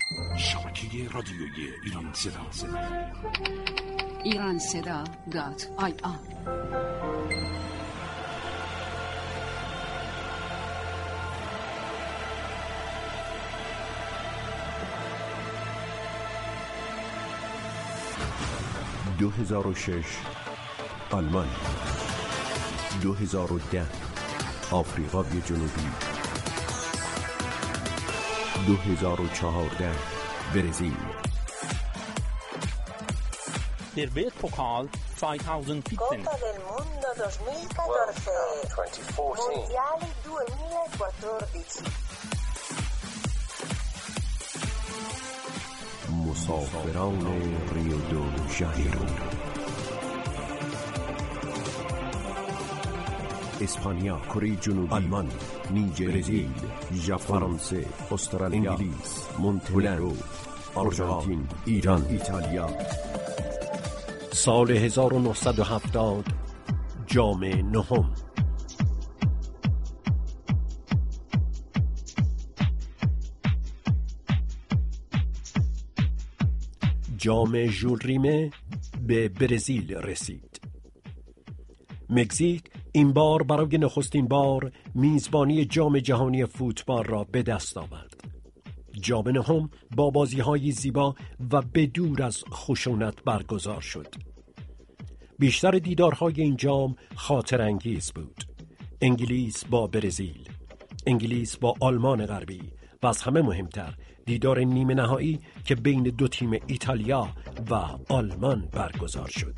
شبکه رادیویی ایران صدا. ایرانصدا.ir (2006) آلمان، 2010 آفریقای جنوبی، 2014 برزیل. Der Weltpokal 2014. Copa del Mundo 2014. 2014. Mondiali 2014. مسافران ریو دو ژانیرو، اسپانیا، کره جنوبی، آلمان، نیجر، برزیل، ژاپن، فرانسه، استرالیا، انگلیس، مونتهنگرو، آرژانتین، ایران، ایتالیا. سال 1970 جام نهم. جام ژول ریمه به برزیل رسید. مکزیک این بار برای نخستین بار میزبانی جام جهانی فوتبال را به دست آورد. جام نهم با بازی‌های زیبا و بدور از خشونت برگزار شد. بیشتر دیدارهای این جام خاطر انگیز بود. انگلیس با برزیل، انگلیس با آلمان غربی و از همه مهمتر دیدار نیمه نهایی که بین دو تیم ایتالیا و آلمان برگزار شد.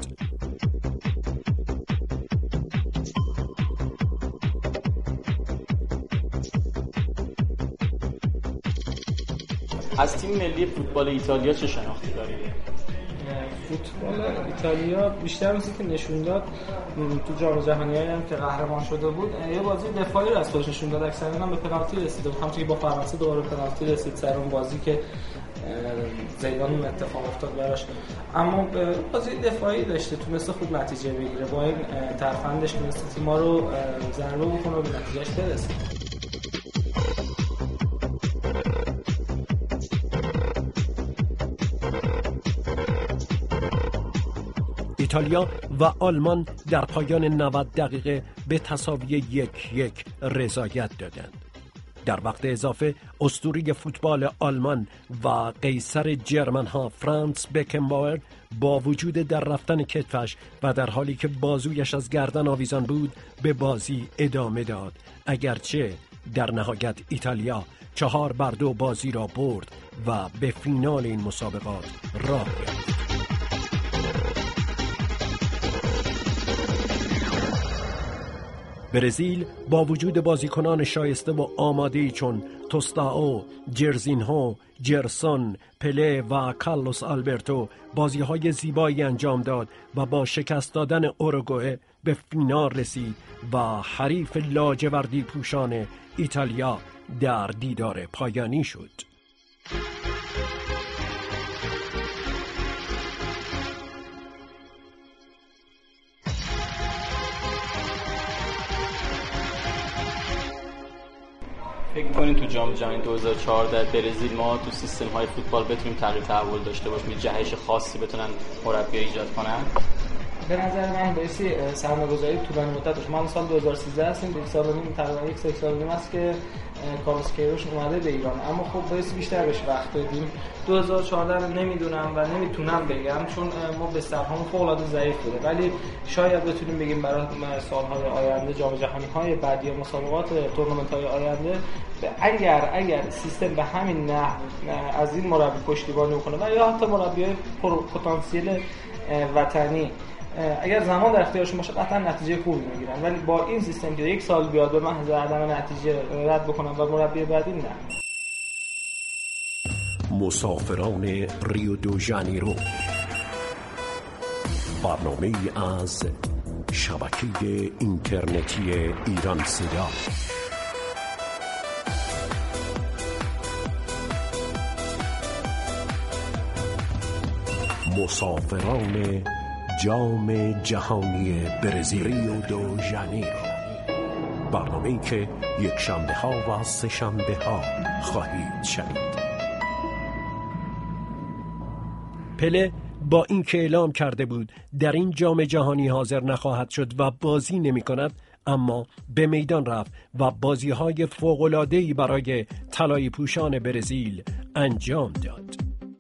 از تیم ملی فوتبال ایتالیا چه شناختی دارید؟ فوتبال ایتالیا بیشتر چیزی که نشون داد تو جام جهانیایی هم که قهرمان شده بود، یه بازی دفاعی رو از خودش نشون داد. اکثرا هم به پنالتی رسیده بود، همونطوری با فرانسه دوباره پنالتی رسید سر اون بازی که زیدان اون اتفاق افتاد براش. اما بازی دفاعی داشته، تونسته خوب نتیجه بگیره، با این ترفندش تونسته تیم‌ها رو ضربه بکنه و به نتیجهش برسه. ایتالیا و آلمان در پایان 90 دقیقه به تساوی 1-1 رضایت دادند. در وقت اضافه اسطوره فوتبال آلمان و قیصر جرمن ها فرانس بکنباور با وجود در رفتن کتفش و در حالی که بازویش از گردن آویزان بود به بازی ادامه داد، اگرچه در نهایت ایتالیا 4-2 بازی را برد و به فینال این مسابقات راه یافت. برزیل با وجود بازیکنان شایسته و آماده‌ای چون توستائو، جرزینهو، جرسون، پله و کارلوس آلبرتو بازی‌های زیبایی انجام داد و با شکست دادن اوروگوئه به فینال رسید و حریف لاجوردی پوشان ایتالیا در دیدار پایانی شد. فکر می‌کنید تو جام جهانی 2014 برزیل ما تو سیستم‌های فوتبال بتونیم تغییر تحول داشته باشیم، جهش خاصی بتونن مربی‌ها ایجاد کنن؟ به نظر من باعث سرمایه‌گذاری طولانی مدت است. ما سال 2013 هستیم، یک سال و نیم تقریبا یک سال و نیم است که کارلوس کیروش اومده به ایران، اما خب باعث بیشتر بهش وقت بدیم. 2014 رو نمیدونم و نمیتونم بگم چون ما به سرهامون فوق‌العاده ضعیف بوده، ولی شاید بتونیم بگیم برای سال‌های آینده، جام جهانی‌های بعدی یا مسابقات تورنمنت‌های آینده اگر سیستم به همین نحو از این مربی پشتیبانی بکنه و یا حتی مربیای پتانسیل وطنی اگر زمان در اختیارشون باشه قطعا نتیجه خوبی میگیرن، ولی با این سیستم که یک سال بیاد به محض عدم نتیجه رد بکنن و مربی بعدی نه. مسافران ریو دو ژانیرو، برنامه‌ای از شبکه اینترنتی ایران صدا. مسافران جام جهانی برزیل ریو دو ژانیرو، برنامه‌ای که یک شنبه ها و سه شنبه ها خواهید شنید. پله با اینکه اعلام کرده بود در این جام جهانی حاضر نخواهد شد و بازی نمی کند، اما به میدان رفت و بازی‌های فوق‌العاده‌ای برای طلای پوشان برزیل انجام داد.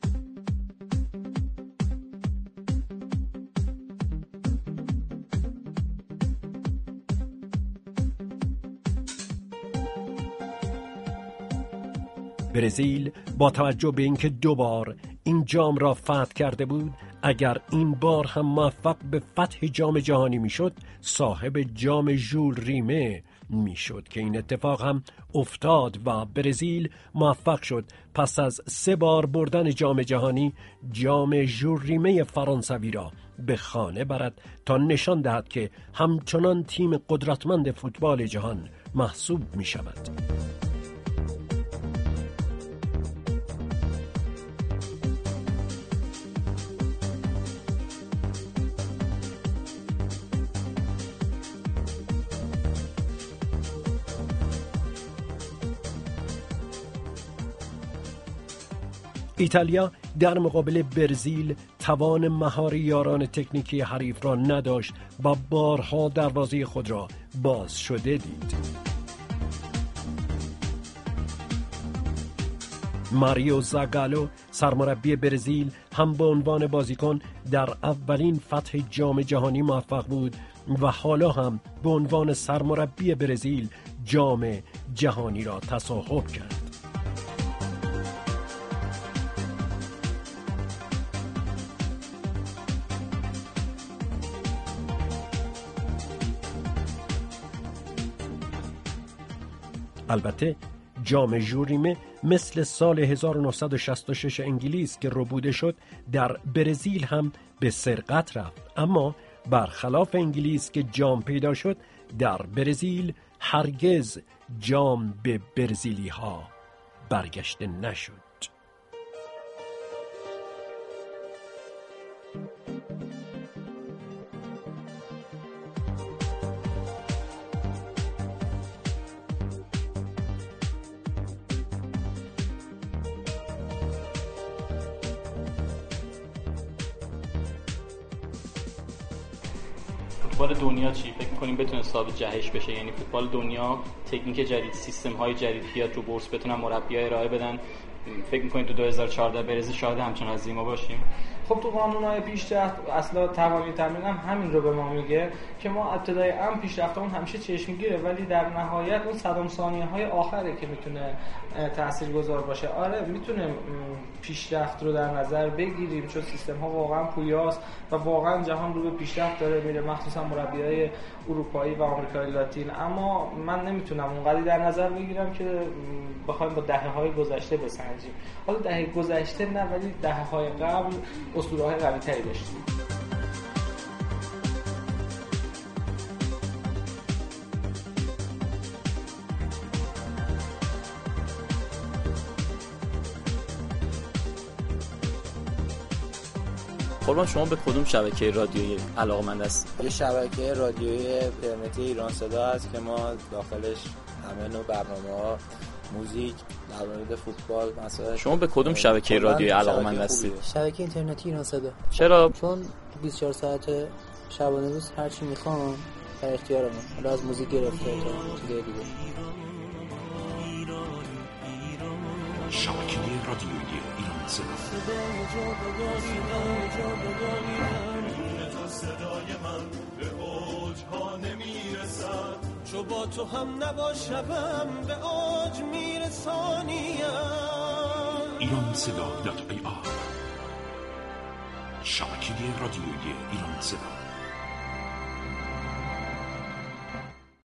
برزیل با توجه به اینکه 2 بار این جام را فتح کرده بود، اگر این بار هم موفق به فتح جام جهانی میشد، صاحب جام ژول ریمه میشد که این اتفاق هم افتاد و برزیل موفق شد پس از 3 بار بردن جام جهانی جام ژول ریمه فرانسوی را به خانه برد تا نشان دهد که همچنان تیم قدرتمند فوتبال جهان محسوب می شود. ایتالیا در مقابل برزیل توان مهار یاران تکنیکی حریف را نداشت و بارها دروازه خود را باز شده دید. ماریو زاگالو سرمربی برزیل هم به عنوان بازیکن در اولین فتح جام جهانی موفق بود و حالا هم به عنوان سرمربی برزیل جام جهانی را تصاحب کرد. البته جام ژول ریمه مثل سال 1966 انگلیس که ربوده شد در برزیل هم به سرقت رفت، اما برخلاف انگلیس که جام پیدا شد، در برزیل هرگز جام به برزیلی ها برگشته نشد. فوتبال دنیا چی فکر می‌کنیم بتونه صاحب جهش بشه؟ یعنی فوتبال دنیا تکنیک جدید، سیستم‌های جدید بیاد رو بورس، بتونن مربیای ارائه بدن. فکر می‌کنید تو 2014 برزیل شاهد همچین عظیمی ما باشیم؟ خب تو قانون‌های پیشرفت اصلا توانی تمرین هم همین رو به ما میگه که ما ابتدای امر پیشرفتمون همیشه چشمگیره، ولی در نهایت اون صدام ثانیه‌های آخره که میتونه تاثیرگذار باشه. آره میتونه پیشرفت رو در نظر بگیریم چون سیستم‌ها واقعا پویاست و واقعا جهان رو به پیشرفت داره میره، مخصوصا مربیای اروپایی و آمریکایی لاتین، اما من نمیتونم اونقدر در نظر بگیرم که بخوایم با دهه‌های گذشته بسنجیم. حالا دهه گذشته نه، ولی دهه‌های قبل اسطوره‌های قوی‌تری داشتیم. قربان شما به کدوم شبکه رادیویی علاقه‌مند هستید؟ یه شبکه رادیویی اینترنتی ایران صدا هست که ما داخلش همه نوع برنامه‌ها، موزیک، در مورد فوتبال مثلا. شما به کدوم شبکه رادیویی علاقه‌مند هستید؟ شبکه اینترنتی ایران صدا. چرا؟ چون 24 ساعت شبانه روز هر چی میخوام در اختیارمه، حالا از موزیک گرفته تا چیزای دیگه. شبکه رادیویی ایران صدا. صدای من به اوجها نمیرسد، چو با تو هم نباشم به اوج میرسانیم. ایران صدا .ir شبکه رادیویی ایران صدا.